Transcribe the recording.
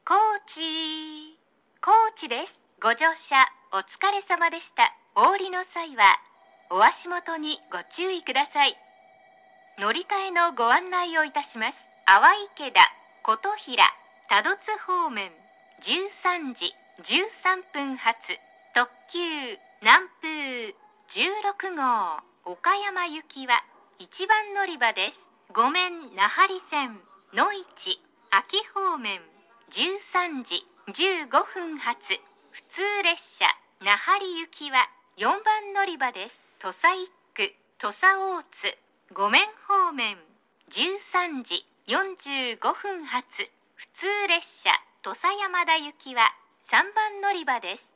高知です。ご乗車お疲れ様でした。お降りの際はお足元にご注意ください。乗り換えのご案内をいたします。淡池田、琴平、多度津方面13時13分発特急南風16号岡山行きは1番乗り場です。ごめん那覇里線野市秋方面13時15分発普通列車那覇里行きは4番乗り場です。土佐一区土佐大津ごめん方面13時45分発普通列車土佐山田行きは3番乗り場です。